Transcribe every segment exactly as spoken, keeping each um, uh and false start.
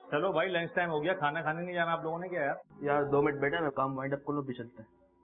چلو بھائی lunch time ہو گیا, کھانا کھانے نہیں جانا آپ لوگوں نے کیا یار؟ یار دو منٹ بیٹھا, میں کام وائنڈ اپ کر لوں بھی چلتا ہے.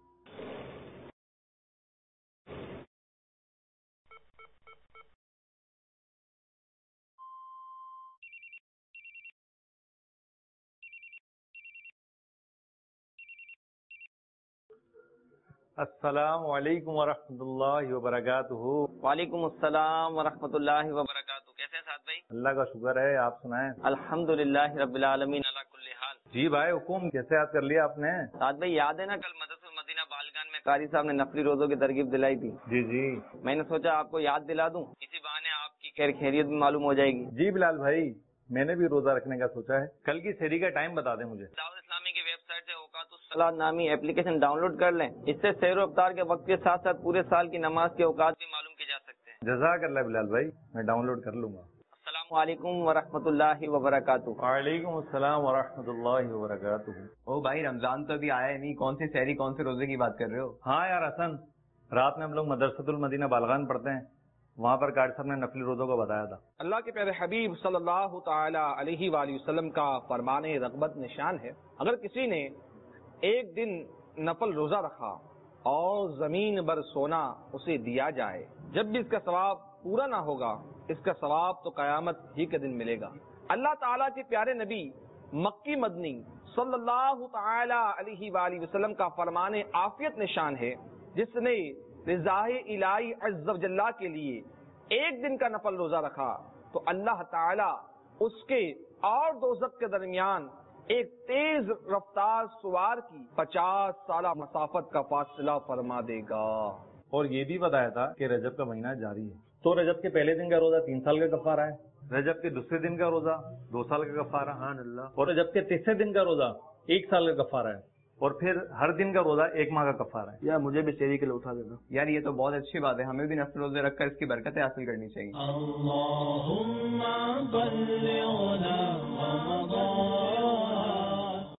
السلام علیکم ورحمۃ اللہ وبرکاتہ. وعلیکم السلام ورحمۃ اللہ وبرکاتہ. کیسے ہیں سعد بھائی؟ اللہ کا شکر ہے, آپ سنائیں. الحمد للہ رب العالمین علی کل حال. جی بھائی حکم, کیسے یاد کر لیا آپ نے؟ سعد بھائی یاد ہے نا کل مدرسہ مدینہ بالگان میں قاری صاحب نے نفلی روزوں کی ترغیب دلائی تھی؟ جی جی, میں نے سوچا آپ کو یاد دلا دوں, اسی بہانے آپ کی خیر خیریت بھی معلوم ہو جائے گی. جی بلال بھائی, میں نے بھی روزہ رکھنے کا سوچا ہے. کل کی سحری کا ٹائم بتا دیں مجھے. دعوت اسلامی کی ویب سائٹ سے اوقات الصلاۃ نامی اپلیکیشن ڈاؤن لوڈ کر لیں. اس سے سحر و افطار کے وقت کے ساتھ ساتھ پورے سال کی نماز کے اوقات بھی معلوم کیے جا سکتے ہیں. جزاک اللہ بلال بھائی, میں ڈاؤن لوڈ کر لوں گا. السلام علیکم ورحمۃ اللہ وبرکاتہ. وعلیکم السلام ورحمۃ اللہ وبرکاتہ. او بھائی رمضان تو ابھی آیا نہیں, کون سی سحری کون سے روزے کی بات کر رہے ہو؟ ہاں یار حسن, رات میں ہم لوگ مدرسۃ المدینہ بالغان پڑھتے ہیں, وہاں پر قاری صاحب نے نفلی روزوں کو بتایا تھا. اللہ کے پیارے حبیب صلی اللہ تعالی علیہ وآلہ وسلم کا فرمان رغبت نشان ہے, اگر کسی نے ایک دن نفل روزہ رکھا اور زمین بر سونا اسے دیا جائے, جب بھی اس کا ثواب پورا نہ ہوگا, اس کا ثواب تو قیامت ہی کے دن ملے گا. اللہ تعالیٰ کے پیارے نبی مکی مدنی صلی اللہ تعالی علیہ وآلہ وسلم کا فرمان عافیت نشان ہے, جس نے رضا الہی عز و جل کے لیے ایک دن کا نفل روزہ رکھا تو اللہ تعالیٰ اس کے اور دوزخ کے درمیان ایک تیز رفتار سوار کی پچاس سالہ مسافت کا فاصلہ فرما دے گا. اور یہ بھی بتایا تھا کہ رجب کا مہینہ جاری ہے, تو رجب کے پہلے دن کا روزہ تین سال کا کفارہ ہے, رجب کے دوسرے دن کا روزہ دو سال کا کفارہ, سبحان اللہ, اور رجب کے تیسرے دن کا روزہ ایک سال کا کفارہ ہے, اور پھر ہر دن کا روزہ ایک ماہ کا کفارہ ہے. یا مجھے بھی سحری کے لیے اٹھا دینا. یار یہ تو بہت اچھی بات ہے, ہمیں بھی نفل روزے رکھ کر اس کی برکتیں حاصل کرنی چاہیے. اللہم بلغنا رمضان